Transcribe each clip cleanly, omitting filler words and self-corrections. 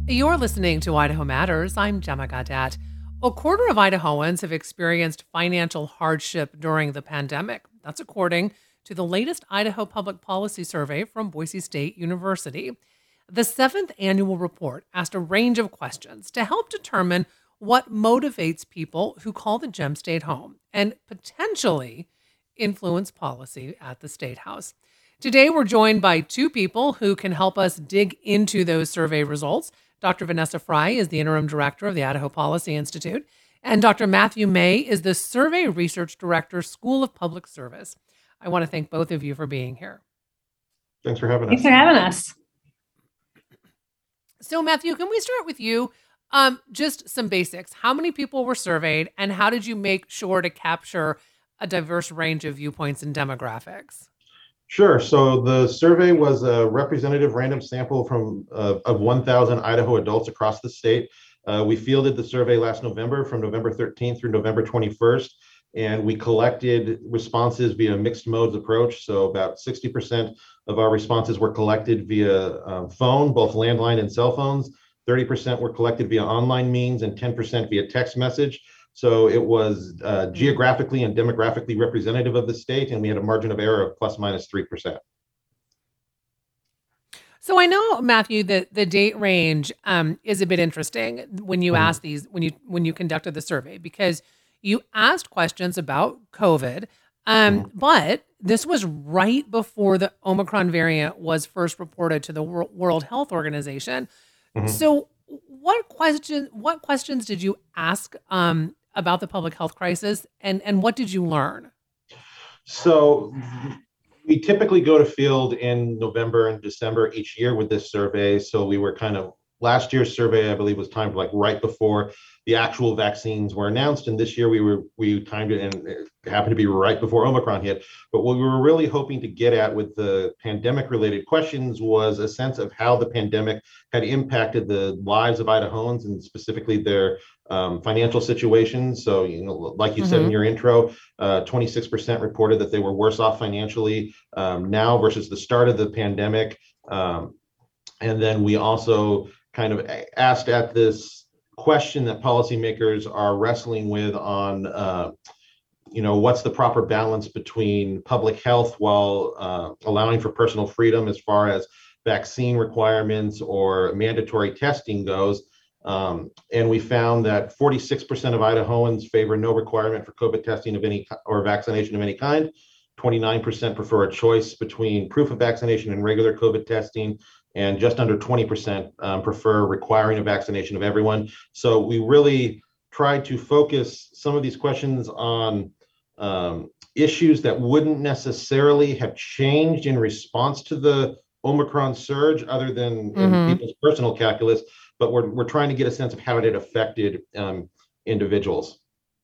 You're listening to Idaho Matters. I'm Gemma Gadat. A quarter of Idahoans have experienced financial hardship during the pandemic. That's according to the latest Idaho Public Policy Survey from Boise State University. The seventh annual report asked a range of questions to help determine what motivates people who call the Gem State home and potentially influence policy at the State House. Today, we're joined by two people who can help us dig into those survey results. Dr. Vanessa Fry is the interim director of the Idaho Policy Institute, and Dr. Matthew May is the survey research director, School of Public Service. I want to thank both of you for being here. Thanks for having us. Thanks for having us. So, Matthew, can we start with you? Just some basics. How many people were surveyed, and how did you make sure to capture a diverse range of viewpoints and demographics? Sure. So the survey was a representative random sample of 1,000 Idaho adults across the state. We fielded the survey last November, from November 13th through November 21st, and we collected responses via mixed modes approach. So about 60% of our responses were collected via phone, both landline and cell phones. 30% were collected via online means, and 10% via text message. So it was geographically and demographically representative of the state, and we had a margin of error of plus minus 3%. So I know, Matthew, that the date range is a bit interesting when you asked these, when you conducted the survey, because you asked questions about COVID, but this was right before the Omicron variant was first reported to the World Health Organization. So what questions did you ask about the public health crisis, and what did you learn? So we typically go to field in November and December each year with this survey. So we were last year's survey, I believe, was timed like right before the actual vaccines were announced. And this year we timed it, and it happened to be right before Omicron hit. But what we were really hoping to get at with the pandemic related questions was a sense of how the pandemic had impacted the lives of Idahoans, and specifically their financial situations. So, like you said in your intro, 26% reported that they were worse off financially now versus the start of the pandemic. And then we also kind of asked at this question that policymakers are wrestling with on, what's the proper balance between public health while allowing for personal freedom as far as vaccine requirements or mandatory testing goes. And we found that 46% of Idahoans favor no requirement for COVID testing of any or vaccination of any kind. 29% prefer a choice between proof of vaccination and regular COVID testing, and just under 20% prefer requiring a vaccination of everyone. So we really tried to focus some of these questions on issues that wouldn't necessarily have changed in response to the Omicron surge, other than in people's personal calculus, but we're trying to get a sense of how it had affected individuals.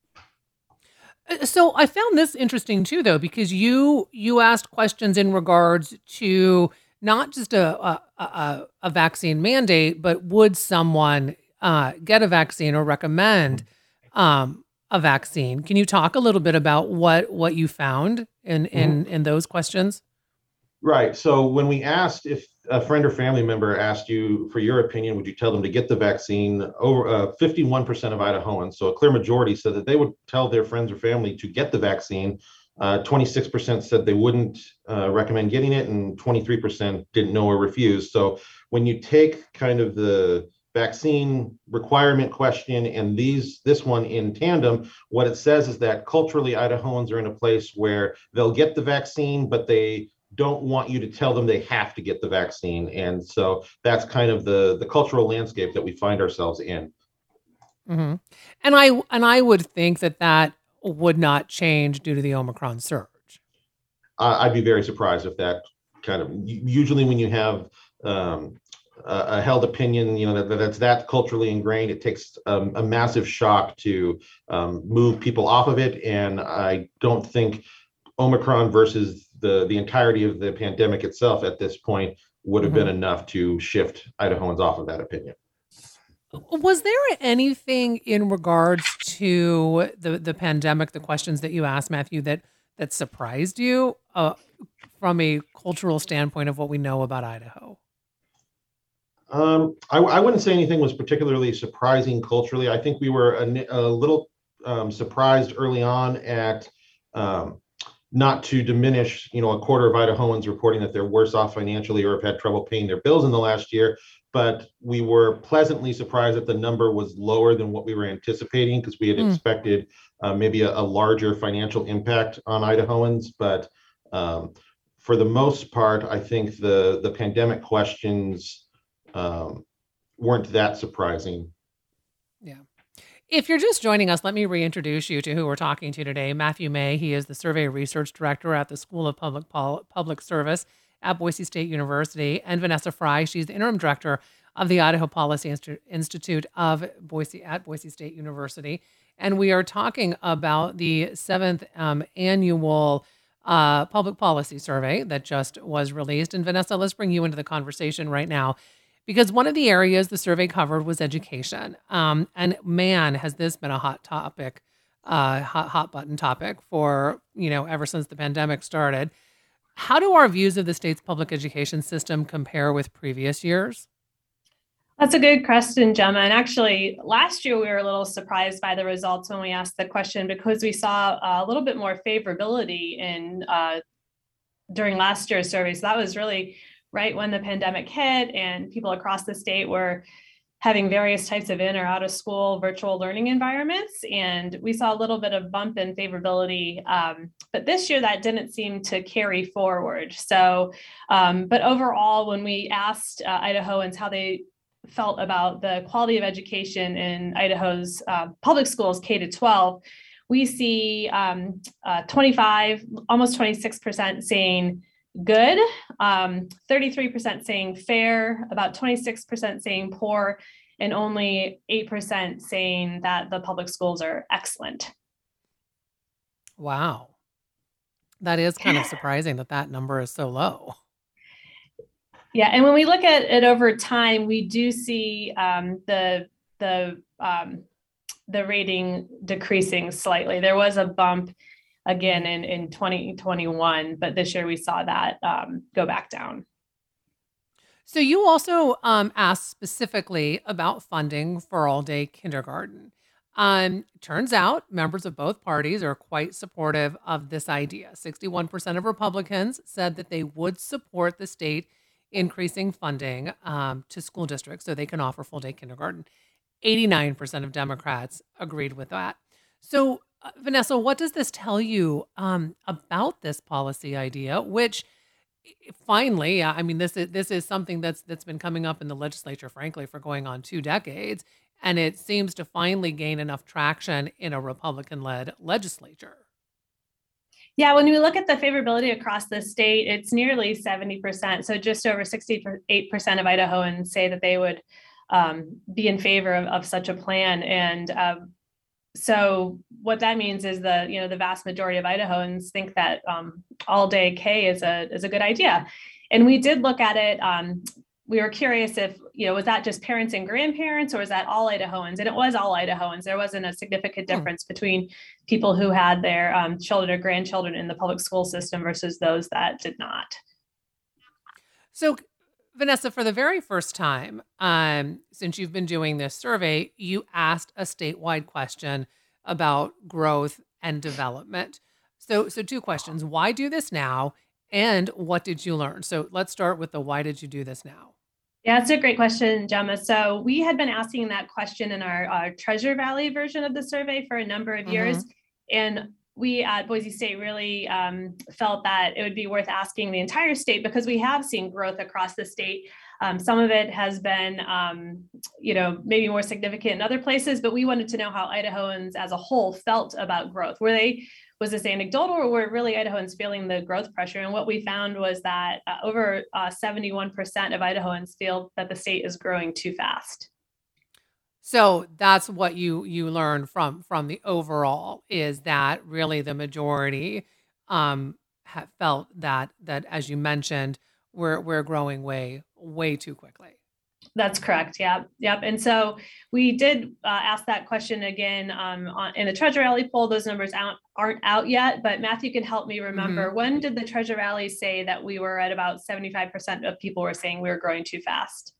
So I found this interesting too, though, because you asked questions in regards to not just a vaccine mandate, but would someone get a vaccine or recommend a vaccine? Can you talk a little bit about what you found in those questions? Right. So when we asked if a friend or family member asked you for your opinion, would you tell them to get the vaccine? Over 51% of Idahoans, so a clear majority, said that they would tell their friends or family to get the vaccine. 26% said they wouldn't recommend getting it, and 23% didn't know or refused. So when you take kind of the vaccine requirement question and this one in tandem, what it says is that culturally Idahoans are in a place where they'll get the vaccine, but they don't want you to tell them they have to get the vaccine. And so that's kind of the cultural landscape that we find ourselves in. And I would think that would not change due to the Omicron surge. I'd be very surprised if that usually when you have a held opinion, that's that culturally ingrained, it takes a massive shock to move people off of it. And I don't think Omicron versus the entirety of the pandemic itself at this point would have been enough to shift Idahoans off of that opinion. Was there anything in regards to the pandemic, the questions that you asked, Matthew, that surprised you from a cultural standpoint of what we know about Idaho? I wouldn't say anything was particularly surprising culturally. I think we were a little surprised early on at, um, not to diminish, a quarter of Idahoans reporting that they're worse off financially or have had trouble paying their bills in the last year. But we were pleasantly surprised that the number was lower than what we were anticipating, because we had Mm. expected maybe a larger financial impact on Idahoans. But um, for the most part, I think the pandemic questions um, weren't that surprising. Yeah. If you're just joining us, let me reintroduce you to who we're talking to today. Matthew May, he is the Survey Research Director at the School of Public Service at Boise State University, and Vanessa Fry, she's the Interim Director of the Idaho Policy Institute of Boise at Boise State University. And we are talking about the seventh annual public policy survey that just was released. And Vanessa, let's bring you into the conversation right now, because one of the areas the survey covered was education. And man, has this been a hot topic, hot button topic for, ever since the pandemic started. How do our views of the state's public education system compare with previous years? That's a good question, Gemma. And actually, last year we were a little surprised by the results when we asked the question, because we saw a little bit more favorability in during last year's survey. So that was really right when the pandemic hit, and people across the state were having various types of in or out of school virtual learning environments. And we saw a little bit of bump in favorability. But this year that didn't seem to carry forward. So, but overall, when we asked Idahoans how they felt about the quality of education in Idaho's public schools, K to 12, we see 25, almost 26% saying good, 33% saying fair, about 26% saying poor, and only 8% saying that the public schools are excellent. Wow. That is kind of surprising that number is so low. Yeah, and when we look at it over time, we do see the rating decreasing slightly. There was a bump again in 2021, but this year we saw that go back down. So you also asked specifically about funding for all-day kindergarten. Turns out members of both parties are quite supportive of this idea. 61% of Republicans said that they would support the state increasing funding to school districts so they can offer full-day kindergarten. 89% of Democrats agreed with that. So, Vanessa, what does this tell you about this policy idea, which finally, I mean, this is something that's been coming up in the legislature, frankly, for going on 2 decades, and it seems to finally gain enough traction in a Republican-led legislature. Yeah, when we look at the favorability across the state, it's nearly 70%. So just over 68% of Idahoans say that they would be in favor of such a plan. And so what that means is the vast majority of Idahoans think that all day K is a good idea. And we did look at it. We were curious if, was that just parents and grandparents, or was that all Idahoans? And it was all Idahoans. There wasn't a significant difference between people who had their children or grandchildren in the public school system versus those that did not. So, Vanessa, for the very first time, since you've been doing this survey, you asked a statewide question about growth and development. So 2 questions. Why do this now? And what did you learn? So let's start with the why did you do this now? Yeah, that's a great question, Gemma. So we had been asking that question in our Treasure Valley version of the survey for a number of years. And we at Boise State really felt that it would be worth asking the entire state, because we have seen growth across the state. Some of it has been, maybe more significant in other places, but we wanted to know how Idahoans as a whole felt about growth. Was this anecdotal, or were really Idahoans feeling the growth pressure? And what we found was that over 71% of Idahoans feel that the state is growing too fast. So that's what you learned from the overall, is that really the majority have felt that as you mentioned, we're growing way too quickly. That's correct. Yep. And so we did ask that question again in the Treasure Valley poll. Those numbers aren't out yet, but Matthew can help me remember. When did the Treasure Valley say that we were at about 75% of people were saying we were growing too fast?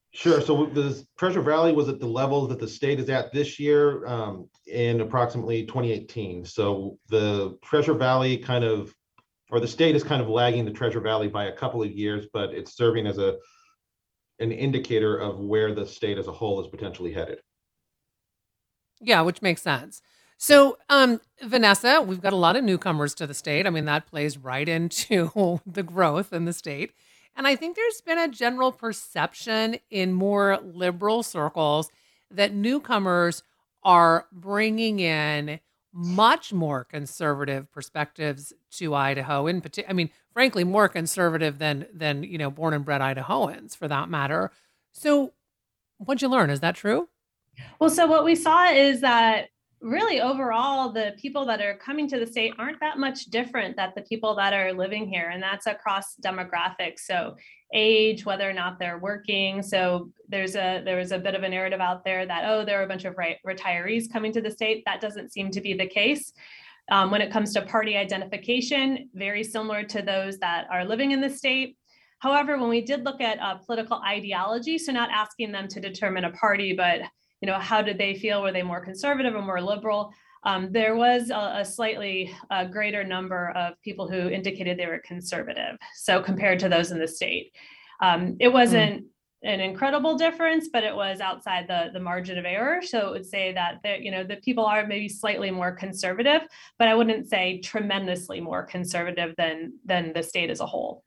Sure. So the Treasure Valley was at the level that the state is at this year in approximately 2018. So the Treasure Valley or the state is kind of lagging the Treasure Valley by a couple of years, but it's serving as an indicator of where the state as a whole is potentially headed. Yeah, which makes sense. So, Vanessa, we've got a lot of newcomers to the state. I mean, that plays right into the growth in the state. And I think there's been a general perception in more liberal circles that newcomers are bringing in much more conservative perspectives to Idaho. In particular, I mean, frankly, more conservative than born and bred Idahoans, for that matter. So, what'd you learn? Is that true? Well, so what we saw is that really overall, the people that are coming to the state aren't that much different than the people that are living here. And that's across demographics. So age, whether or not they're working. So there was a bit of a narrative out there that, oh, there are a bunch of retirees coming to the state. That doesn't seem to be the case. When it comes to party identification, very similar to those that are living in the state. However, when we did look at political ideology, so not asking them to determine a party, but how did they feel? Were they more conservative or more liberal? There was a slightly greater number of people who indicated they were conservative. So compared to those in the state, it wasn't an incredible difference, but it was outside the margin of error. So it would say that the people are maybe slightly more conservative, but I wouldn't say tremendously more conservative than the state as a whole.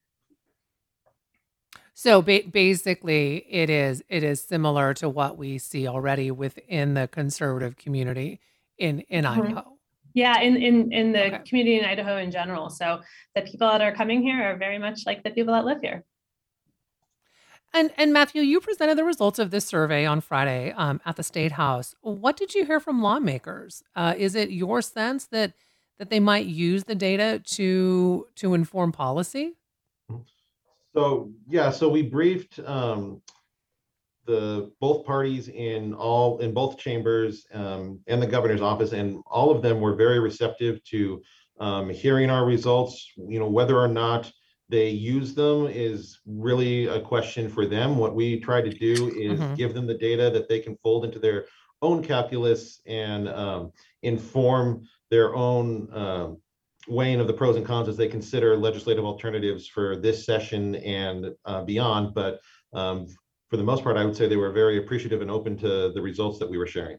So basically, it is similar to what we see already within the conservative community in Idaho. Yeah, in the community in Idaho in general. So the people that are coming here are very much like the people that live here. And Matthew, you presented the results of this survey on Friday at the State House. What did you hear from lawmakers? Is it your sense that they might use the data to inform policy? So we briefed both parties in both chambers and the governor's office, and all of them were very receptive to hearing our results. Whether or not they use them is really a question for them. What we try to do is give them the data that they can fold into their own calculus and inform their own weighing of the pros and cons as they consider legislative alternatives for this session and beyond. But for the most part, I would say they were very appreciative and open to the results that we were sharing.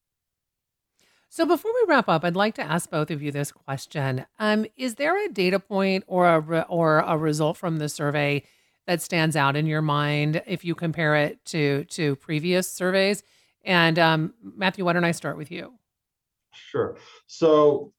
So before we wrap up, I'd like to ask both of you this question. Is there a data point or a result from the survey that stands out in your mind if you compare it to previous surveys? And Matthew, why don't I start with you? Sure. So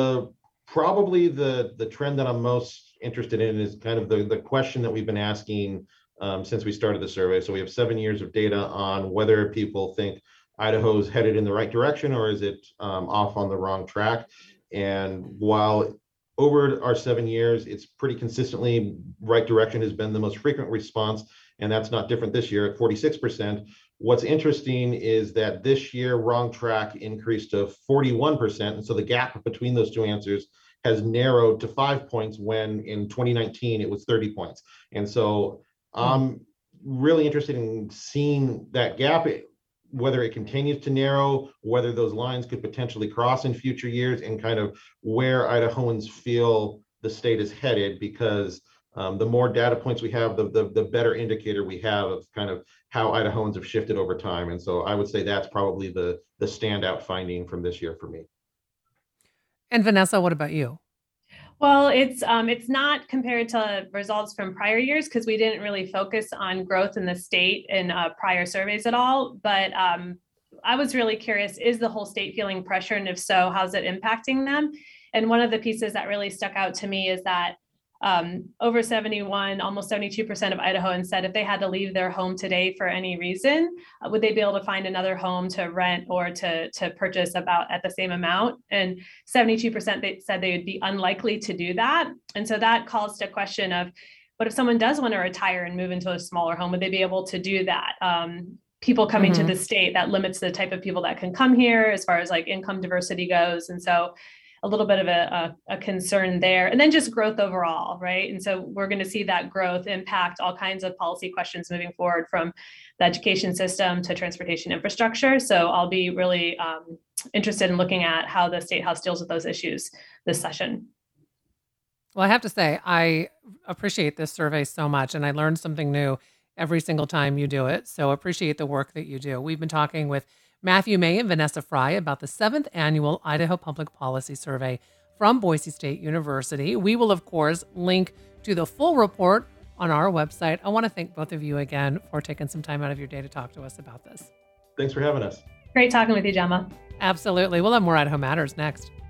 probably the trend that I'm most interested in is kind of the question that we've been asking since we started the survey. So we have 7 years of data on whether people think Idaho's headed in the right direction or is it off on the wrong track. And while over our 7 years, it's pretty consistently right direction has been the most frequent response, and that's not different this year at 46%. What's interesting is that this year, wrong track increased to 41%. And so the gap between those two answers has narrowed to 5 points when in 2019 it was 30 points. And so I'm really interested in seeing that gap, whether it continues to narrow, whether those lines could potentially cross in future years, and kind of where Idahoans feel the state is headed, because the more data points we have, the better indicator we have of kind of how Idahoans have shifted over time. And so I would say that's probably the standout finding from this year for me. And Vanessa, what about you? Well, it's not compared to results from prior years because we didn't really focus on growth in the state in prior surveys at all. But I was really curious, is the whole state feeling pressure? And if so, how's it impacting them? And one of the pieces that really stuck out to me is that over 71, almost 72% of Idahoans said if they had to leave their home today for any reason, would they be able to find another home to rent or to purchase about at the same amount? And 72% they said they would be unlikely to do that. And so that calls to question of, what if someone does want to retire and move into a smaller home? Would they be able to do that? People coming to the state, that limits the type of people that can come here as far as like income diversity goes. And so a little bit of a concern there. And then just growth overall, right? And so we're going to see that growth impact all kinds of policy questions moving forward, from the education system to transportation infrastructure. So I'll be really interested in looking at how the State House deals with those issues this session. Well, I have to say, I appreciate this survey so much, and I learned something new every single time you do it. So appreciate the work that you do. We've been talking with Matthew May and Vanessa Fry about the 7th Annual Idaho Public Policy Survey from Boise State University. We will, of course, link to the full report on our website. I want to thank both of you again for taking some time out of your day to talk to us about this. Thanks for having us. Great talking with you, Gemma. Absolutely. We'll have more Idaho Matters next.